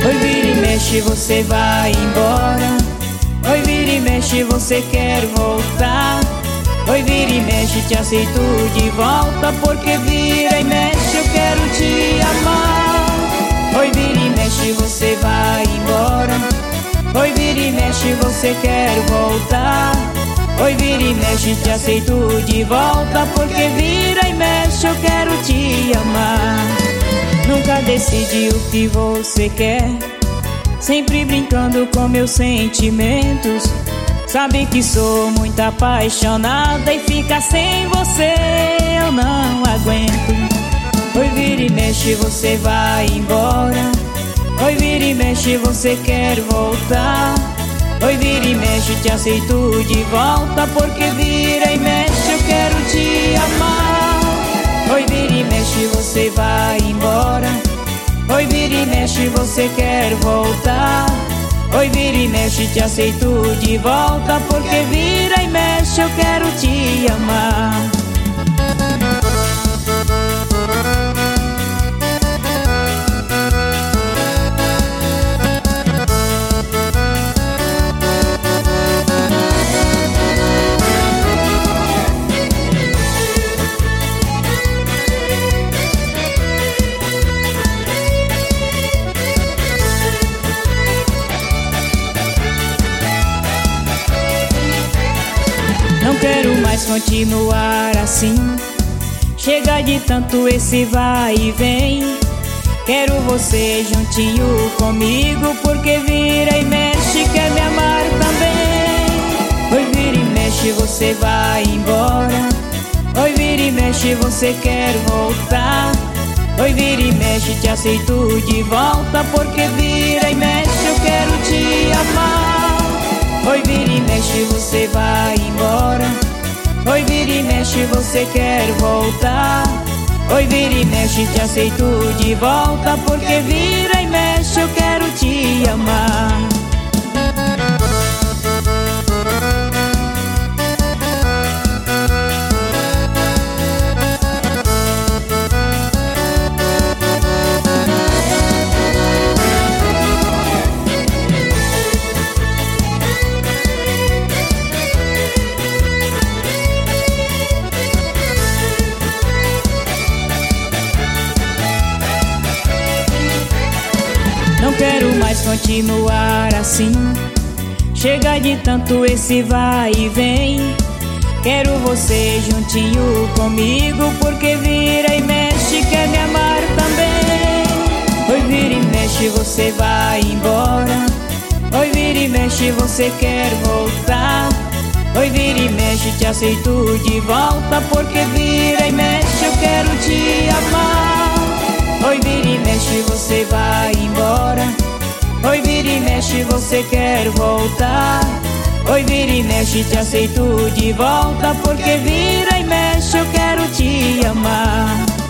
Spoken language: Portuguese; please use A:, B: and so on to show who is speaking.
A: Oi, vira e mexe, você vai embora. Oi, vira e mexe, você quer voltar. Oi, vira e mexe, te aceito de volta, porque vira e mexe, eu quero te amar. Oi, vira e mexe, você vai embora. Oi, vira e mexe, você quer voltar. Oi, vira e mexe, te aceito de volta, porque vira e mexe, eu quero te amar. Nunca decidi o que você quer, sempre brincando com meus sentimentos. Sabe que sou muito apaixonada e ficar sem você eu não aguento. Oi, vira e mexe, você vai embora. Oi, vira e mexe, você quer voltar. Oi, vira e mexe, te aceito de volta, porque vira e mexe, eu quero te amar. Oi, vira e mexe, você vai embora. Oi, vira e mexe, você quer voltar. Oi, vira e mexe, te aceito de volta, porque vira e mexe, eu quero te amar. Não quero mais continuar assim. Chega de tanto esse vai e vem. Quero você juntinho comigo, porque vira e mexe, quer me amar também. Oi, vira e mexe, você vai embora. Oi, vira e mexe, você quer voltar. Oi, vira e mexe, te aceito de volta, porque vira e mexe, eu quero te amar. Oi, vira e mexe, você vai embora. Oi, vira e mexe, você quer voltar. Oi, vira e mexe, te aceito de volta, porque vira e mexe, eu quero te amar. Não quero mais continuar assim. Chega de tanto esse vai e vem. Quero você juntinho comigo, porque vira e mexe, quer me amar também. Oi, vira e mexe, você vai embora. Oi, vira e mexe, você quer voltar. Oi, vira e mexe, te aceito de volta, porque vira e mexe, eu quero te amar. Oi, vira e mexe, você vai embora. Oi, vira e mexe, você quer voltar. Oi, vira e mexe, te aceito de volta, porque vira e mexe, eu quero te amar.